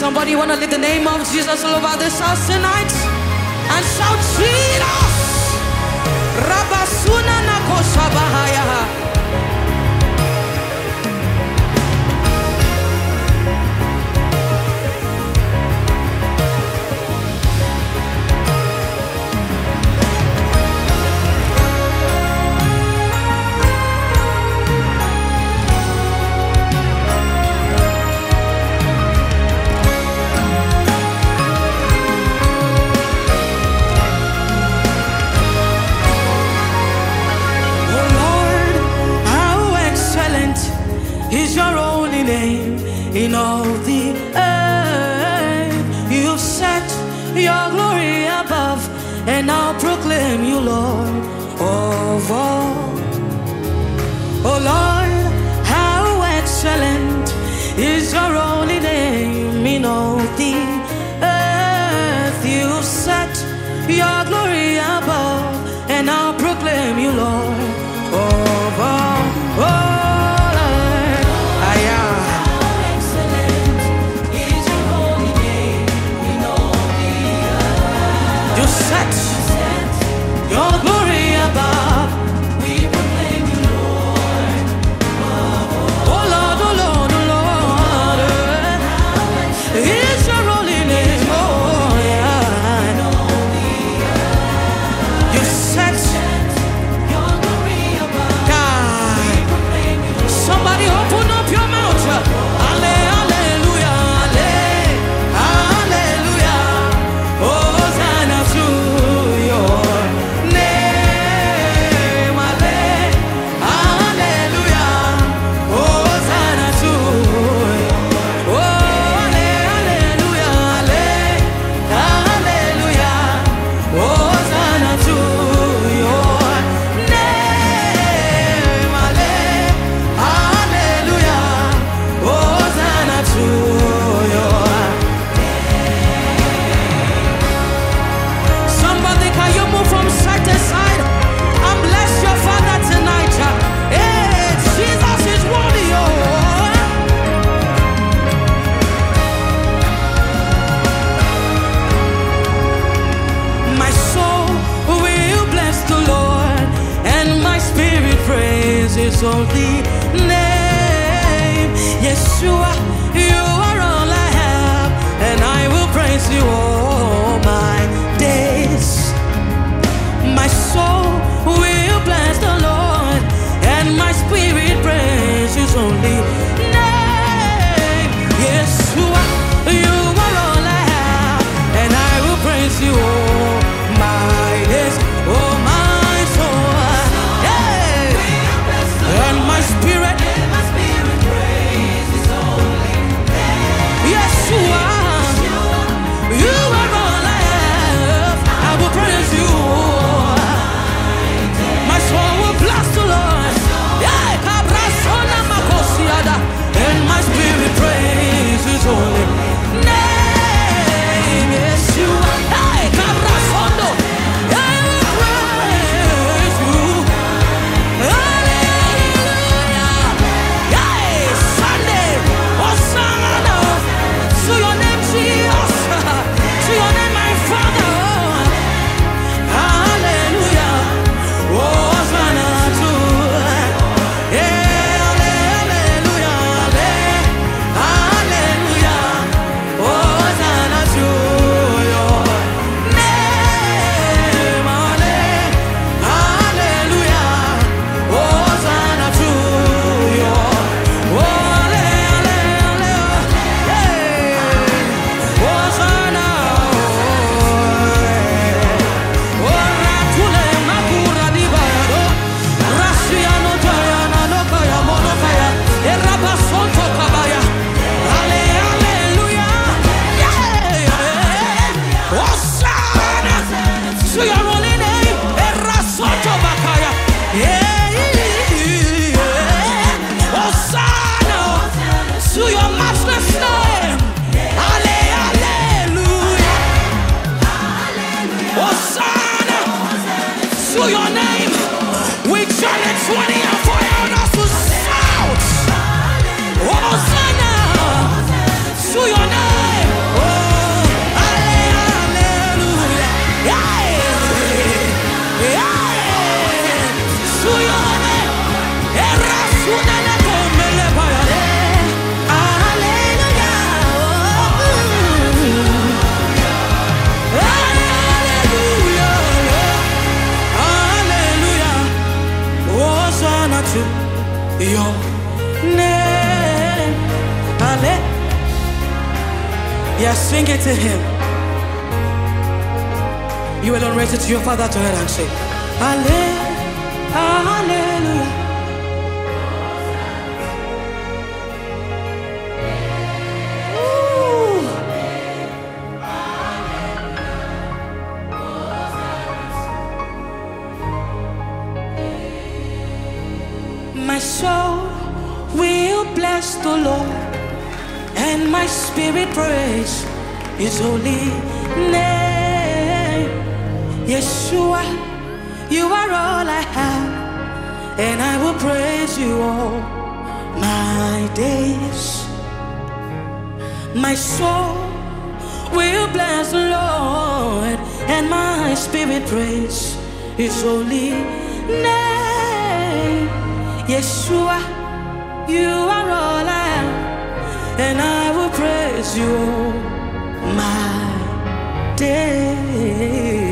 Somebody want to lift the name of Jesus all over this house tonight and shout Jesus. Rabasuna nakoshabahaya. Is your holy name in all the earth. You've set your glory above, and I'll proclaim you Lord of all. Oh Lord, how excellent is your holy name in all the earth. You've set your glory above, and I'll proclaim you Lord of all. Oh, your glory above, we proclaim you Lord. Oh Lord, oh Lord, oh Lord, is your holy name, oh yeah. You set your glory above, God. Somebody open up your mouth. His only name, Yeshua, you are all I have, and I will praise you all my days. My soul will bless the Lord, and my spirit praise His only name. Yeshua, you are all I have, and I will praise you all my days. Oh my soul, yeah. And my spirit Yes, sing it to him. You alone raise it to your Father to hear and say, Hallelujah. My soul will bless the Lord, and my spirit praise His holy name. Yeshua, you are all I have, and I will praise you all my days. My soul will bless the Lord, and my spirit praise His holy name. Yeshua, you are all I am, and I will praise you all my days.